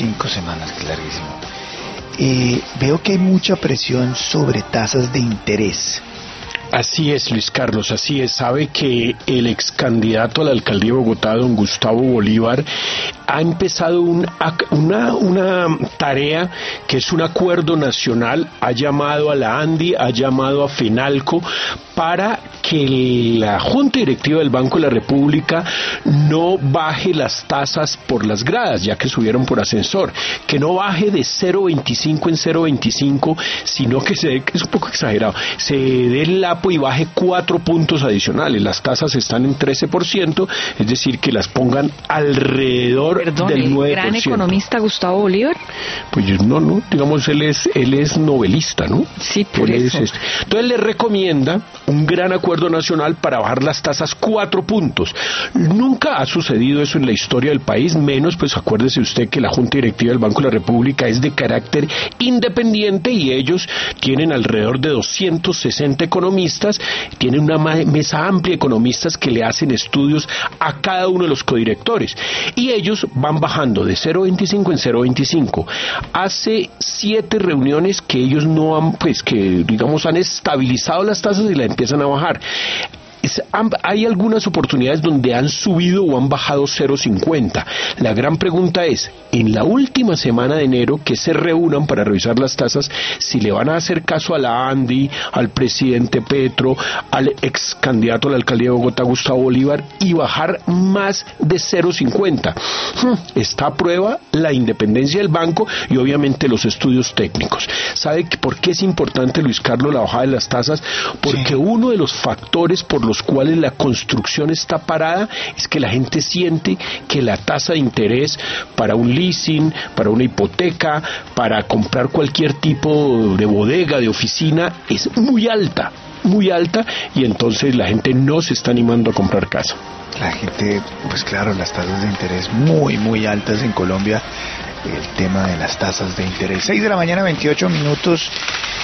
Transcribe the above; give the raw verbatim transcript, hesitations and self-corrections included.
Cinco semanas, que larguísimo. Eh, veo que hay mucha presión sobre tasas de interés. Así es, Luis Carlos, así es. Sabe que el ex candidato a la alcaldía de Bogotá, don Gustavo Bolívar, ha empezado un, una, una tarea que es un acuerdo nacional. Ha llamado a la ANDI, ha llamado a FENALCO para que la Junta Directiva del Banco de la República no baje las tasas por las gradas, ya que subieron por ascensor, que no baje de cero punto veinticinco en cero punto veinticinco, sino que se dé, que es un poco exagerado, se dé el lapo y baje cuatro puntos adicionales. Las tasas están en trece por ciento, es decir, que las pongan alrededor Perdón, del nueve por ciento. ¿El gran economista Gustavo Bolívar? Pues yo, no, no, digamos, él es, él es novelista, ¿no? Sí, por él eso. Es, entonces le recomienda un gran acuerdo nacional para bajar las tasas cuatro puntos. Nunca ha sucedido eso en la historia del país, menos, pues acuérdese usted que la Junta Directiva del Banco de la República es de carácter independiente y ellos tienen alrededor de doscientos sesenta economistas, tienen una mesa amplia de economistas que le hacen estudios a cada uno de los codirectores y ellos van bajando de cero punto veinticinco en cero punto veinticinco. Hace siete reuniones que ellos no han, pues que digamos han estabilizado las tasas y las empiezan a bajar. Es, han, hay algunas oportunidades donde han subido o han bajado cero punto cincuenta. La gran pregunta es, en la última semana de enero, que se reúnan para revisar las tasas, si le van a hacer caso a la ANDI, al presidente Petro, al ex candidato a la alcaldía de Bogotá, Gustavo Bolívar, y bajar más de cero punto cincuenta. Está a prueba la independencia del banco y obviamente los estudios técnicos. ¿Sabe por qué es importante, Luis Carlos, la bajada de las tasas? Porque sí. Uno de los factores por los los cuales la construcción está parada es que la gente siente que la tasa de interés para un leasing, para una hipoteca, para comprar cualquier tipo de bodega, de oficina, es muy alta, muy alta, y entonces la gente no se está animando a comprar casa. La gente, pues claro, las tasas de interés muy, muy altas en Colombia, el tema de las tasas de interés. seis de la mañana, veintiocho minutos.